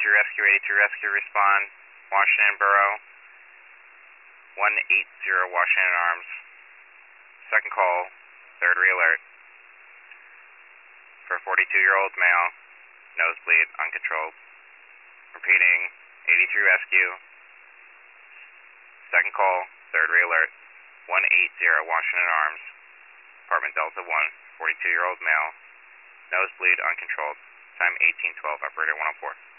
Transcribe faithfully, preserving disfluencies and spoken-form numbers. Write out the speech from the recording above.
eighty-three Rescue, eighty-three Rescue, respond. Washington Borough, one eighty Washington Arms. Second call, third re-alert. For forty-two-year-old male, nosebleed, uncontrolled. Repeating, eighty-three Rescue. Second call, third re-alert. one eighty Washington Arms. Apartment Delta one, forty-two-year-old male, nosebleed, uncontrolled. Time eighteen twelve, operator one oh four.